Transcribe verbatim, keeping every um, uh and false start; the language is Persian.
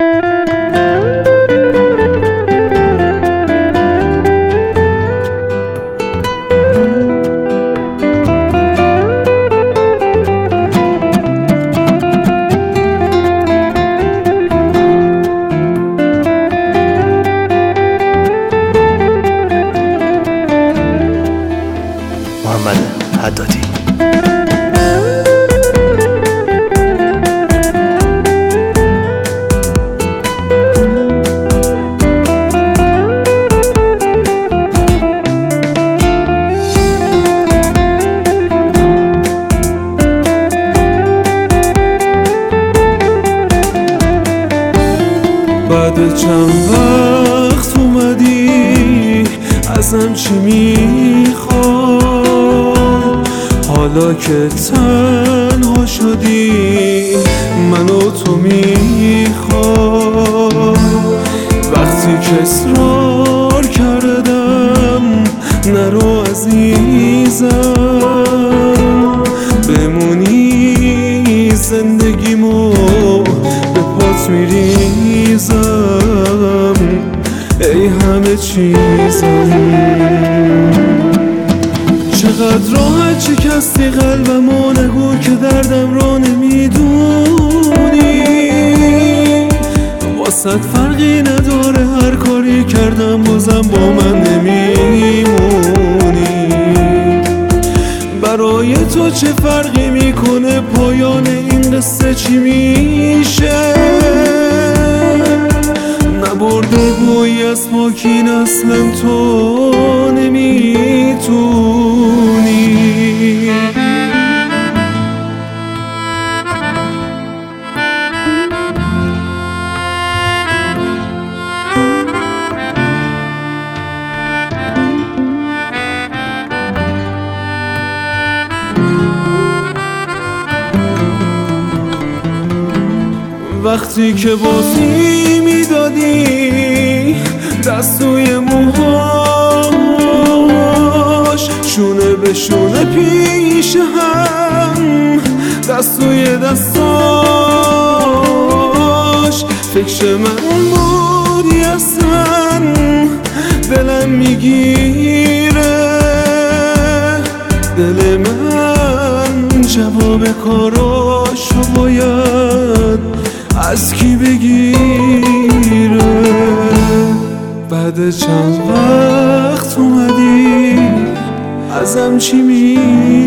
محمد حدادی. بعد چند وقت اومدی ازم چی میخوای؟ حالا که تنها شدی منو تو میخوای. وقتی که اصرار کردم نرو عزیزم، بمونی زندگیمو به پات میریزم، ای همه چیزم. چقدر راحت شکستی قلبمو، نگو که دردم رو نمیدونی. واسط فرقی نداره هر کاری کردم بازم با من نمیمونی. برای تو چه فرقی میکنه پایان این قصه چی میشه؟ نبرده بوی از پاکین اصلا تو نمیتونی. وقتی که بازی میدادی دستوی موهاش، شونه به شونه پیش هم دستوی دستاش، فکر من بودی اصلا دلم میگیره. دل من جواب کاراشو باید از کی بگیره؟ بعد چند وقت اومدی ازم چی می